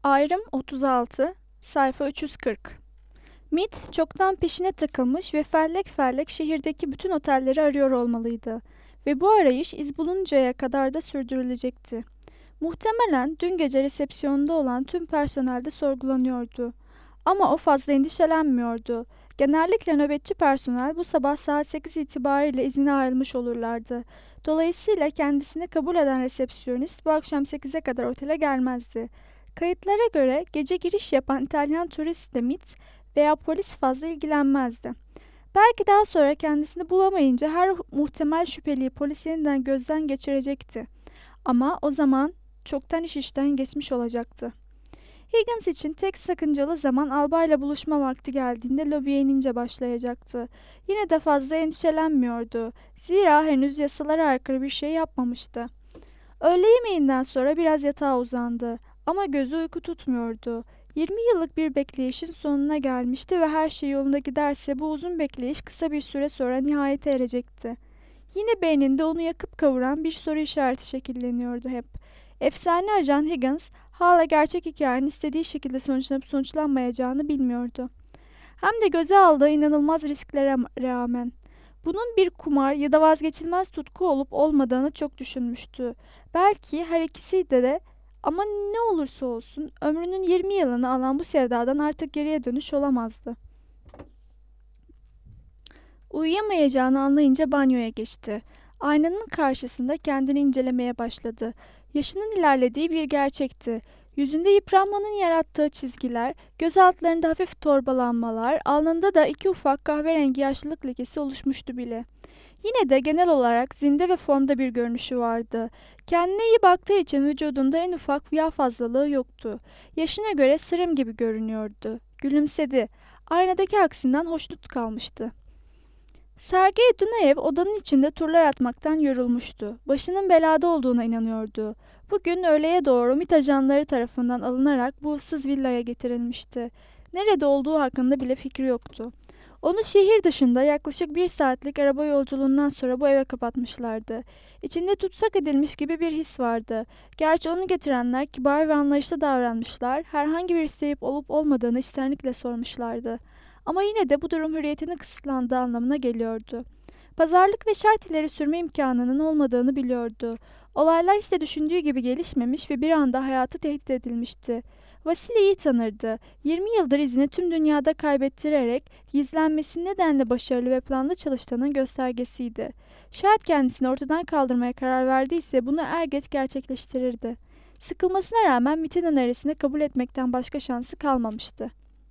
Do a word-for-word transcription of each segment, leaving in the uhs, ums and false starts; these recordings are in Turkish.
Ayrım otuz altı, sayfa üç yüz kırk. Mit çoktan peşine takılmış ve fellek fellek şehirdeki bütün otelleri arıyor olmalıydı. Ve bu arayış iz buluncaya kadar da sürdürülecekti. Muhtemelen dün gece resepsiyonda olan tüm personel de sorgulanıyordu. Ama o fazla endişelenmiyordu. Genellikle nöbetçi personel bu sabah saat sekiz itibariyle izine ayrılmış olurlardı. Dolayısıyla kendisini kabul eden resepsiyonist bu akşam sekize kadar otele gelmezdi. Kayıtlara göre gece giriş yapan İtalyan turist de MIT veya polis fazla ilgilenmezdi. Belki daha sonra kendisini bulamayınca her muhtemel şüpheliyi polis yeniden gözden geçirecekti. Ama o zaman çoktan iş işten geçmiş olacaktı. Higgins için tek sakıncalı zaman albayla buluşma vakti geldiğinde lobiye inince başlayacaktı. Yine de fazla endişelenmiyordu. Zira henüz yasalara aykırı bir şey yapmamıştı. Öğle yemeğinden sonra biraz yatağa uzandı. Ama gözü uyku tutmuyordu. yirmi yıllık bir bekleyişin sonuna gelmişti ve her şey yolunda giderse bu uzun bekleyiş kısa bir süre sonra nihayete erecekti. Yine beyninde onu yakıp kavuran bir soru işareti şekilleniyordu hep. Efsane ajan Higgins hala gerçek hikayenin istediği şekilde sonuçlanıp sonuçlanmayacağını bilmiyordu. Hem de göze aldığı inanılmaz risklere rağmen. Bunun bir kumar ya da vazgeçilmez tutku olup olmadığını çok düşünmüştü. Belki her ikisi de de ama ne olursa olsun ömrünün yirmi yılını alan bu sevdadan artık geriye dönüş olamazdı. Uyuyamayacağını anlayınca banyoya geçti. Aynanın karşısında kendini incelemeye başladı. Yaşının ilerlediği bir gerçekti. Yüzünde yıpranmanın yarattığı çizgiler, göz altlarında hafif torbalanmalar, alnında da iki ufak kahverengi yaşlılık lekesi oluşmuştu bile. Yine de genel olarak zinde ve formda bir görünüşü vardı. Kendine iyi baktığı için vücudunda en ufak yağ fazlalığı yoktu. Yaşına göre sırım gibi görünüyordu. Gülümsedi. Aynadaki aksinden hoşnut kalmıştı. Sergey Dunayev odanın içinde turlar atmaktan yorulmuştu. Başının belada olduğuna inanıyordu. Bugün öğleye doğru MİT ajanları tarafından alınarak bu ıssız villaya getirilmişti. Nerede olduğu hakkında bile fikri yoktu. Onu şehir dışında yaklaşık bir saatlik araba yolculuğundan sonra bu eve kapatmışlardı. İçinde tutsak edilmiş gibi bir his vardı. Gerçi onu getirenler kibar ve anlayışlı davranmışlar, herhangi bir isteyip olup olmadığını içtenlikle sormuşlardı. Ama yine de bu durum hürriyetinin kısıtlandığı anlamına geliyordu. Pazarlık ve şart ileri sürme imkanının olmadığını biliyordu. Olaylar işte düşündüğü gibi gelişmemiş ve bir anda hayatı tehdit edilmişti. Vasili iyi tanırdı. yirmi yıldır izini tüm dünyada kaybettirerek gizlenmesi nedenle başarılı ve planlı çalıştığının göstergesiydi. Şayet kendisini ortadan kaldırmaya karar verdiyse bunu er geç gerçekleştirirdi. Sıkılmasına rağmen MİT'in önerisini kabul etmekten başka şansı kalmamıştı.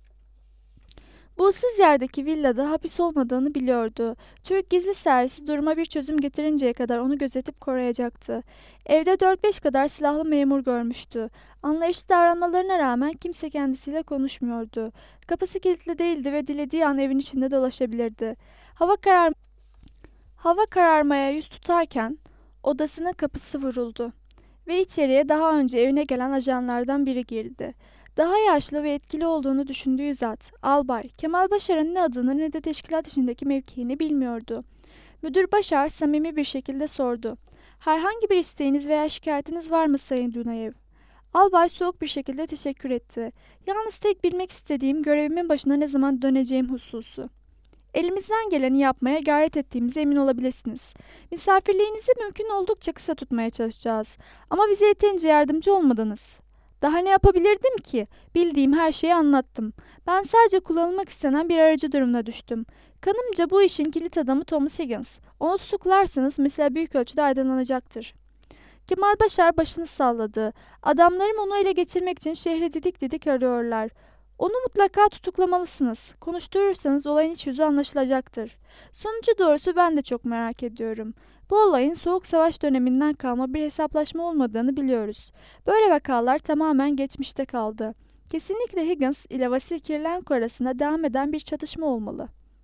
Bu ıssız yerdeki villada hapis olmadığını biliyordu. Türk gizli servisi duruma bir çözüm getirinceye kadar onu gözetip koruyacaktı. Evde dört beş kadar silahlı memur görmüştü. Anlayışlı davranmalarına rağmen kimse kendisiyle konuşmuyordu. Kapısı kilitli değildi ve dilediği an evin içinde dolaşabilirdi. Hava karar Hava kararmaya yüz tutarken odasının kapısı vuruldu ve içeriye daha önce evine gelen ajanlardan biri girdi. Daha yaşlı ve etkili olduğunu düşündüğü zat, Albay Kemal Başar'ın ne adını ne de teşkilat içindeki mevkiini bilmiyordu. Müdür Başar samimi bir şekilde sordu. Herhangi bir isteğiniz veya şikayetiniz var mı Sayın Dunayev? Albay soğuk bir şekilde teşekkür etti. Yalnız tek bilmek istediğim görevimin başına ne zaman döneceğim hususu. Elimizden geleni yapmaya gayret ettiğimize emin olabilirsiniz. Misafirliğinizi mümkün oldukça kısa tutmaya çalışacağız. Ama bize yeterince yardımcı olmadınız. Daha ne yapabilirdim ki? Bildiğim her şeyi anlattım. Ben sadece kullanılmak istenen bir aracı durumuna düştüm. Kanımca bu işin kilit adamı Thomas Higgins. Onu tutuklarsanız mesele büyük ölçüde aydınlanacaktır. Kemal Başar başını salladı. Adamlarım onu ele geçirmek için şehri didik didik arıyorlar. Onu mutlaka tutuklamalısınız. Konuşturursanız olayın iç yüzü anlaşılacaktır. Sonucu doğrusu ben de çok merak ediyorum. Bu olayın Soğuk Savaş döneminden kalma bir hesaplaşma olmadığını biliyoruz. Böyle vakalar tamamen geçmişte kaldı. Kesinlikle Higgins ile Vasil Kirilenko arasında devam eden bir çatışma olmalı.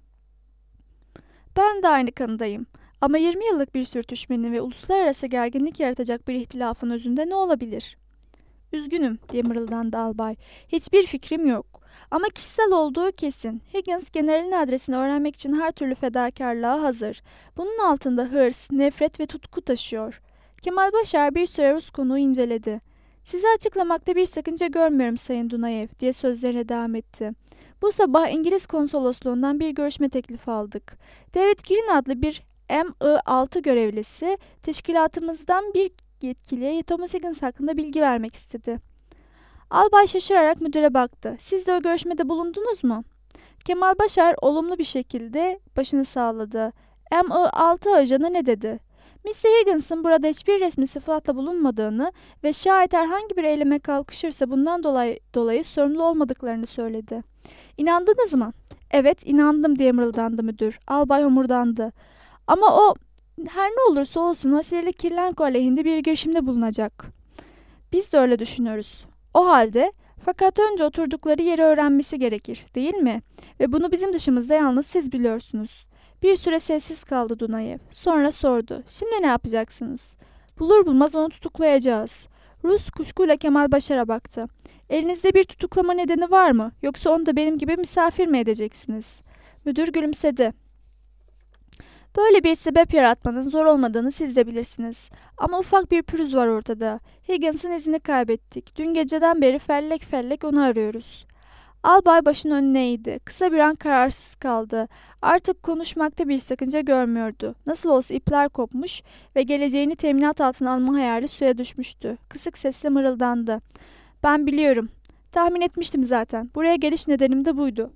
Ben de aynı kanıdayım. Ama yirmi yıllık bir sürtüşmenin ve uluslararası gerginlik yaratacak bir ihtilafın özünde ne olabilir? Üzgünüm diye mırıldandı albay. Hiçbir fikrim yok. Ama kişisel olduğu kesin. Higgins generalin adresini öğrenmek için her türlü fedakarlığa hazır. Bunun altında hırs, nefret ve tutku taşıyor. Kemal Başar bir süre Rus konuğu inceledi. Size açıklamakta bir sakınca görmüyorum Sayın Dunayev diye sözlerine devam etti. Bu sabah İngiliz konsolosluğundan bir görüşme teklifi aldık. David Green adlı bir M I altı görevlisi teşkilatımızdan bir yetkiliye Thomas Higgins hakkında bilgi vermek istedi. Albay şaşırarak müdüre baktı. Siz de o görüşmede bulundunuz mu? Kemal Başar olumlu bir şekilde başını salladı. M I altı ajanı ne dedi? mister Higgins'ın burada hiçbir resmi sıfatla bulunmadığını ve şayet herhangi bir eyleme kalkışırsa bundan dolayı, dolayı sorumlu olmadıklarını söyledi. İnandınız mı? Evet, inandım diye mırıldandı müdür. Albay homurdandı. Ama o her ne olursa olsun Vasili Kirlenko aleyhinde bir girişimde bulunacak. Biz de öyle düşünüyoruz. O halde fakat önce oturdukları yeri öğrenmesi gerekir, değil mi? Ve bunu bizim dışımızda yalnız siz biliyorsunuz. Bir süre sessiz kaldı Dunayev. Sonra sordu. Şimdi ne yapacaksınız? Bulur bulmaz onu tutuklayacağız. Rus kuşkuyla Kemal Başar'a baktı. Elinizde bir tutuklama nedeni var mı? Yoksa onu da benim gibi misafir mi edeceksiniz? Müdür gülümsedi. Böyle bir sebep yaratmanın zor olmadığını siz de bilirsiniz. Ama ufak bir pürüz var ortada. Higgins'in izini kaybettik. Dün geceden beri fellek fellek onu arıyoruz. Albay başın önüne eğdi. Kısa bir an kararsız kaldı. Artık konuşmakta bir sakınca görmüyordu. Nasıl olsa ipler kopmuş ve geleceğini teminat altına alma hayali suya düşmüştü. Kısık sesle mırıldandı. Ben biliyorum. Tahmin etmiştim zaten. Buraya geliş nedenim de buydu.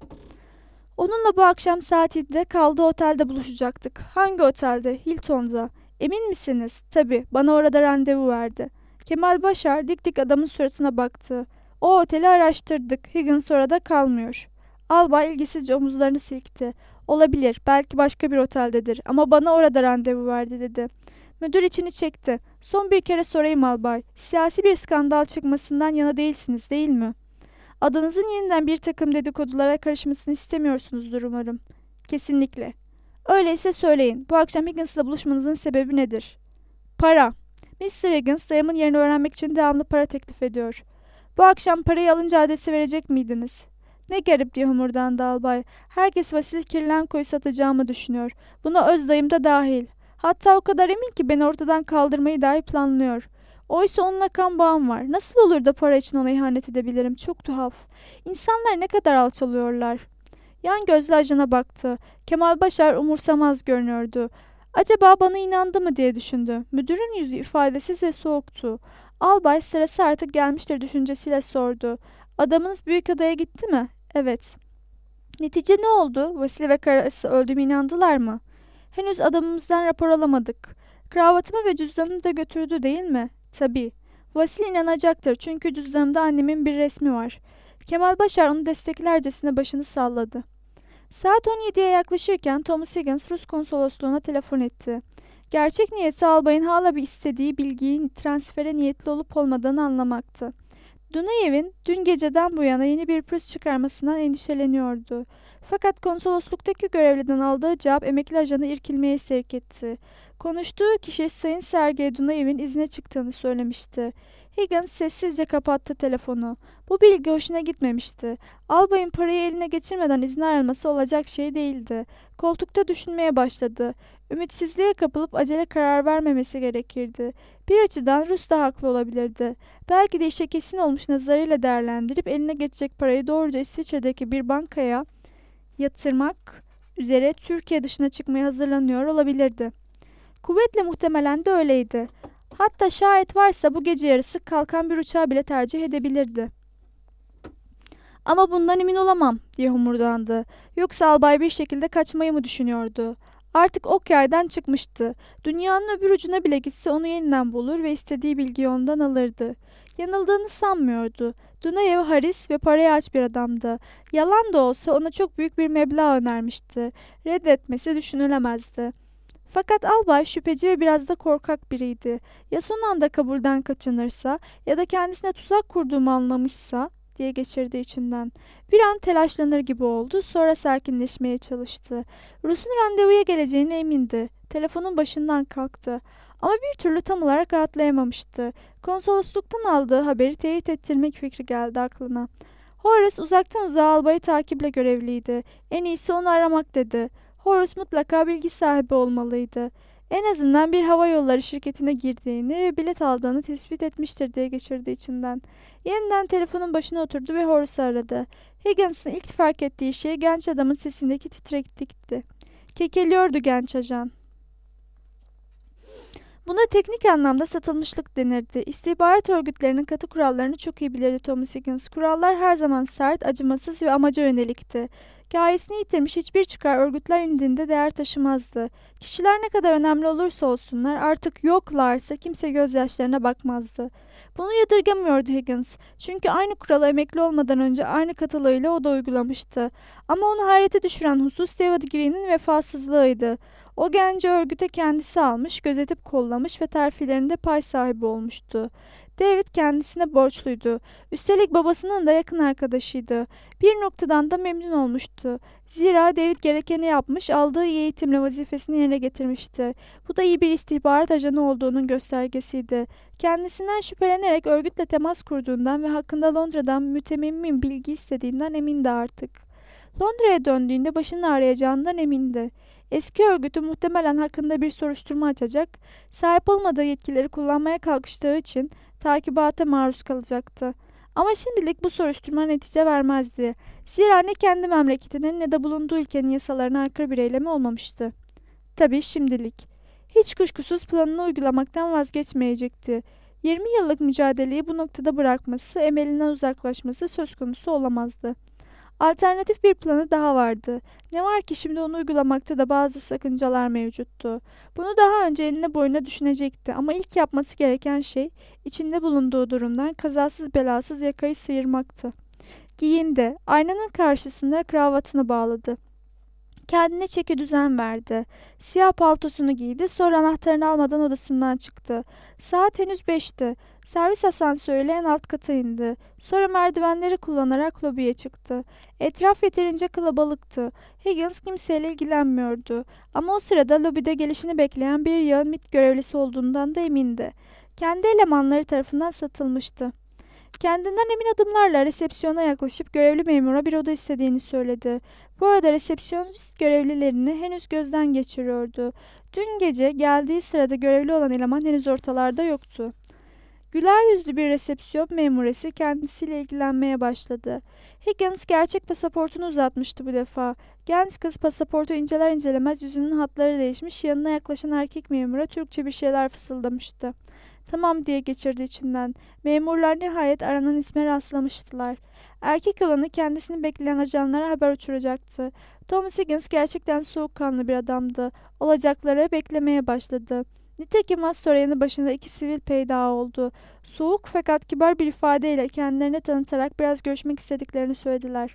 Onunla bu akşam saat yedide kaldığı otelde buluşacaktık. Hangi otelde? Hilton'da. Emin misiniz? Tabii. Bana orada randevu verdi. Kemal Başar dik dik adamın suratına baktı. O oteli araştırdık. Higgins orada kalmıyor. Albay ilgisizce omuzlarını silkti. Olabilir. Belki başka bir oteldedir. Ama bana orada randevu verdi dedi. Müdür içini çekti. Son bir kere sorayım albay. Siyasi bir skandal çıkmasından yana değilsiniz, değil mi? Adınızın yeniden bir takım dedikodulara karışmasını istemiyorsunuzdur umarım. Kesinlikle. Öyleyse söyleyin. Bu akşam Higgins'la buluşmanızın sebebi nedir? Para. mister Higgins dayımın yerini öğrenmek için devamlı para teklif ediyor. Bu akşam parayı alınca adresi verecek miydiniz? Ne garip diye homurdandı albay. Herkes Vasili Kirlenko'yu satacağımı düşünüyor. Buna öz dayım da dahil. Hatta o kadar emin ki beni ortadan kaldırmayı dahi planlıyor. Oysa onunla kan bağım var. Nasıl olur da para için ona ihanet edebilirim? Çok tuhaf. İnsanlar ne kadar alçalıyorlar. Yan gözlü ajana baktı. Kemal Başar umursamaz görünüyordu. Acaba bana inandı mı diye düşündü. Müdürün yüzü ifadesiz ve soğuktu. Albay sırası artık gelmiştir düşüncesiyle sordu. Adamınız Büyükada'ya gitti mi? Evet. Netice ne oldu? Vasili ve karısı öldüğüme inandılar mı? Henüz adamımızdan rapor alamadık. Kravatımı ve cüzdanımı da götürdü değil mi? Tabii. Vasili inanacaktır çünkü cüzdanımda annemin bir resmi var. Kemal Başar onu desteklercesine başını salladı. Saat on yediye yaklaşırken Thomas Higgins Rus konsolosluğuna telefon etti. Gerçek niyeti albayın hala bir istediği bilgiyi transfere niyetli olup olmadığını anlamaktı. Dunayev'in dün geceden bu yana yeni bir pürüz çıkarmasından endişeleniyordu. Fakat konsolosluktaki görevliden aldığı cevap emekli ajanı irkilmeye sevk etti. Konuştuğu kişi Sayın Sergey Dunayev'in izne çıktığını söylemişti. Higgins sessizce kapattı telefonu. Bu bilgi hoşuna gitmemişti. Albayın parayı eline geçirmeden izne ayrılması olacak şey değildi. Koltukta düşünmeye başladı. Ümitsizliğe kapılıp acele karar vermemesi gerekirdi. Bir açıdan Rus da haklı olabilirdi. Belki de işe kesin olmuş nazarıyla değerlendirip eline geçecek parayı doğruca İsviçre'deki bir bankaya yatırmak üzere Türkiye dışına çıkmaya hazırlanıyor olabilirdi. Kuvvetle muhtemelen de öyleydi. Hatta şayet varsa bu gece yarısı kalkan bir uçağı bile tercih edebilirdi. Ama bundan emin olamam diye homurdandı. Yoksa albay bir şekilde kaçmayı mı düşünüyordu? Artık ok yaydan çıkmıştı. Dünyanın öbür ucuna bile gitse onu yeniden bulur ve istediği bilgiyi ondan alırdı. Yanıldığını sanmıyordu. Dunayev haris ve paraya aç bir adamdı. Yalan da olsa ona çok büyük bir meblağ önermişti. Reddetmesi düşünülemezdi. Fakat albay şüpheci ve biraz da korkak biriydi. Ya son anda kabulden kaçınırsa ya da kendisine tuzak kurduğumu anlamışsa diye geçirdi içinden. Bir an telaşlanır gibi oldu, sonra sakinleşmeye çalıştı. Rus'un randevuya geleceğine emindi. Telefonun başından kalktı. Ama bir türlü tam olarak rahatlayamamıştı. Konsolosluktan aldığı haberi teyit ettirmek fikri geldi aklına. Horace uzaktan uzağa albayı takiple görevliydi. En iyisi onu aramak dedi. Horace mutlaka bilgi sahibi olmalıydı. En azından bir hava yolları şirketine girdiğini ve bilet aldığını tespit etmiştir diye geçirdi içinden. Yeniden telefonun başına oturdu ve Horace'ı aradı. Higgins'ın ilk fark ettiği şey genç adamın sesindeki titreklikti. Kekeliyordu genç ajan. Buna teknik anlamda satılmışlık denirdi. İstihbarat örgütlerinin katı kurallarını çok iyi bilirdi Thomas Higgins. Kurallar her zaman sert, acımasız ve amaca yönelikti. Gayesini yitirmiş hiçbir çıkar örgütler indinde değer taşımazdı. Kişiler ne kadar önemli olursa olsunlar artık yoklarsa kimse gözyaşlarına bakmazdı. Bunu yadırgamıyordu Higgins. Çünkü aynı kuralı emekli olmadan önce aynı katılığıyla o da uygulamıştı. Ama onu hayrete düşüren husus David Green'in vefasızlığıydı. O genci örgüte kendisi almış, gözetip kollamış ve terfilerinde pay sahibi olmuştu. David kendisine borçluydu. Üstelik babasının da yakın arkadaşıydı. Bir noktadan da memnun olmuştu. Zira David gerekeni yapmış, aldığı iyi eğitimle vazifesini yerine getirmişti. Bu da iyi bir istihbarat ajanı olduğunun göstergesiydi. Kendisinden şüphelenerek örgütle temas kurduğundan ve hakkında Londra'dan mütemmim bilgi istediğinden emindi artık. Londra'ya döndüğünde başını ağrıyacağından emindi. Eski örgütü muhtemelen hakkında bir soruşturma açacak, sahip olmadığı yetkileri kullanmaya kalkıştığı için takibata maruz kalacaktı. Ama şimdilik bu soruşturma netice vermezdi. Zira ne kendi memleketinin ne de bulunduğu ülkenin yasalarına aykırı bir eylemi olmamıştı. Tabii şimdilik. Hiç kuşkusuz planını uygulamaktan vazgeçmeyecekti. yirmi yıllık mücadeleyi bu noktada bırakması, emelinden uzaklaşması söz konusu olamazdı. Alternatif bir planı daha vardı. Ne var ki şimdi onu uygulamakta da bazı sakıncalar mevcuttu. Bunu daha önce enine boyuna düşünecekti ama ilk yapması gereken şey içinde bulunduğu durumdan kazasız belasız yakayı sıyırmaktı. Giyindi. Aynanın karşısında kravatını bağladı. Kendine çeki düzen verdi. Siyah paltosunu giydi, sonra anahtarını almadan odasından çıktı. Saat henüz beşti. Servis asansörüyle en alt kata indi. Sonra merdivenleri kullanarak lobiye çıktı. Etraf yeterince kalabalıktı. Higgins kimseyle ilgilenmiyordu. Ama o sırada lobide gelişini bekleyen bir yağın M I T görevlisi olduğundan da emindi. Kendi elemanları tarafından satılmıştı. Kendinden emin adımlarla resepsiyona yaklaşıp görevli memura bir oda istediğini söyledi. Bu arada resepsiyonist görevlilerini henüz gözden geçiriyordu. Dün gece geldiği sırada görevli olan eleman henüz ortalarda yoktu. Güler yüzlü bir resepsiyon memuresi kendisiyle ilgilenmeye başladı. Higgins gerçek pasaportunu uzatmıştı bu defa. Genç kız pasaportu inceler incelemez yüzünün hatları değişmiş, yanına yaklaşan erkek memura Türkçe bir şeyler fısıldamıştı. Tamam diye geçirdi içinden. Memurlar nihayet aranan isme rastlamıştılar. Erkek olanı kendisini bekleyen ajanlara haber uçuracaktı. Thomas Higgins gerçekten soğukkanlı bir adamdı. Olacakları beklemeye başladı. Nitekim az sonra yanı başında iki sivil peyda oldu. Soğuk fakat kibar bir ifadeyle kendilerini tanıtarak biraz görüşmek istediklerini söylediler.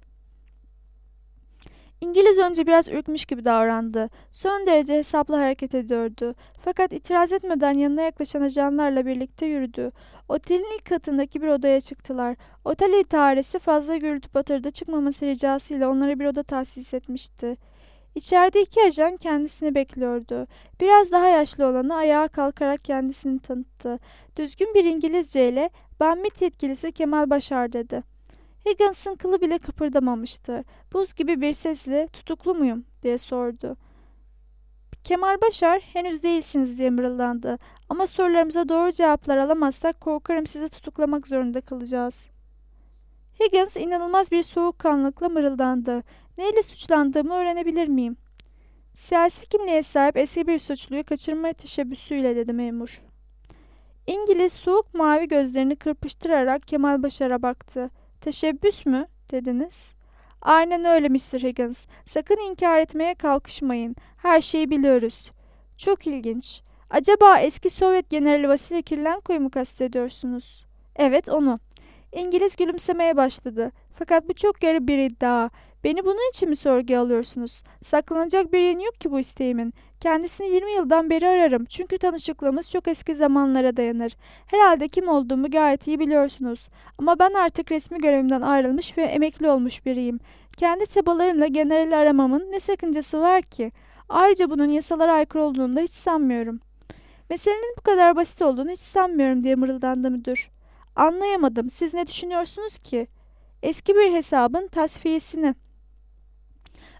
İngiliz önce biraz ürkmüş gibi davrandı. Son derece hesaplı hareket ediyordu. Fakat itiraz etmeden yanına yaklaşan ajanlarla birlikte yürüdü. Otelin ilk katındaki bir odaya çıktılar. Otel idaresi fazla gürültü batırıda çıkmaması ricasıyla onlara bir oda tahsis etmişti. İçeride iki ajan kendisini bekliyordu. Biraz daha yaşlı olanı ayağa kalkarak kendisini tanıttı. Düzgün bir İngilizce ile "Ben M I T yetkilisi Kemal Başar" dedi. Higgins'ın kılı bile kıpırdamamıştı. Buz gibi bir sesle "Tutuklu muyum?" diye sordu. Kemal Başar "Henüz değilsiniz" diye mırıldandı. "Ama sorularımıza doğru cevaplar alamazsak korkarım sizi tutuklamak zorunda kalacağız." Higgins inanılmaz bir soğukkanlılıkla mırıldandı. "Neyle suçlandığımı öğrenebilir miyim?" "Siyasi kimliğe sahip eski bir suçluyu kaçırma teşebbüsüyle" dedi memur. İngiliz soğuk mavi gözlerini kırpıştırarak Kemal Başar'a baktı. "Teşebbüs mü dediniz?" "Aynen öyle mister Higgins. Sakın inkar etmeye kalkışmayın. Her şeyi biliyoruz." "Çok ilginç. Acaba eski Sovyet Generali Vasily Kirilenko'yu mu kastediyorsunuz?" "Evet, onu." İngiliz gülümsemeye başladı. "Fakat bu çok yarı bir iddia. Beni bunun için mi sorguya alıyorsunuz? Saklanacak bir yanı yok ki bu isteğimin. Kendisini yirmi yıldan beri ararım. Çünkü tanışıklığımız çok eski zamanlara dayanır. Herhalde kim olduğumu gayet iyi biliyorsunuz. Ama ben artık resmi görevimden ayrılmış ve emekli olmuş biriyim. Kendi çabalarımla generali aramamın ne sakıncası var ki? Ayrıca bunun yasalara aykırı olduğunu da hiç sanmıyorum." "Meselenin bu kadar basit olduğunu hiç sanmıyorum" diye mırıldandı müdür. "Anlayamadım. Siz ne düşünüyorsunuz ki?" "Eski bir hesabın tasfiyesini."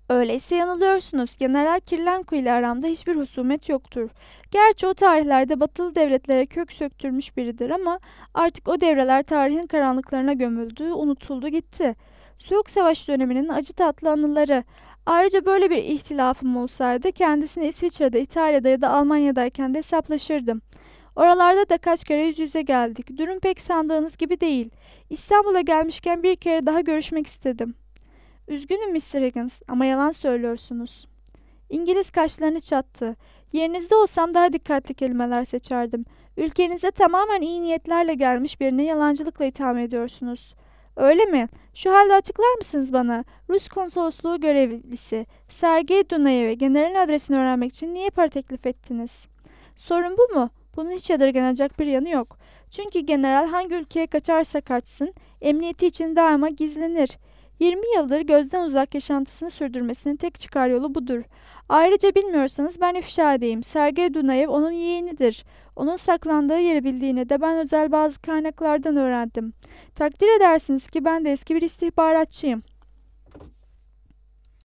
Öyleyse yanılıyorsunuz. General Kirlenko ile aramda hiçbir husumet yoktur. Gerçi o tarihlerde batılı devletlere kök söktürmüş biridir ama artık o devreler tarihin karanlıklarına gömüldü, unutuldu gitti. Soğuk Savaş döneminin acı tatlı anıları. Ayrıca böyle bir ihtilafım olsaydı kendisini İsviçre'de, İtalya'da ya da Almanya'dayken de hesaplaşırdım. Oralarda da kaç kere yüz yüze geldik. Durum pek sandığınız gibi değil. İstanbul'a gelmişken bir kere daha görüşmek istedim. Üzgünüm mister Higgins ama yalan söylüyorsunuz. İngiliz kaşlarını çattı. Yerinizde olsam daha dikkatli kelimeler seçerdim. Ülkenize tamamen iyi niyetlerle gelmiş birini yalancılıkla itham ediyorsunuz. Öyle mi? Şu halde açıklar mısınız bana? Rus konsolosluğu görevlisi Sergey Dunayev'e generalin adresini öğrenmek için niye para teklif ettiniz? Sorun bu mu? Bunun hiç yadırganacak bir yanı yok. Çünkü general hangi ülkeye kaçarsa kaçsın, emniyeti için daima gizlenir. yirmi yıldır gözden uzak yaşantısını sürdürmesinin tek çıkar yolu budur. Ayrıca bilmiyorsanız ben ifşa edeyim. Sergey Dunayev onun yeğenidir. Onun saklandığı yeri bildiğini de ben özel bazı kaynaklardan öğrendim. Takdir edersiniz ki ben de eski bir istihbaratçıyım.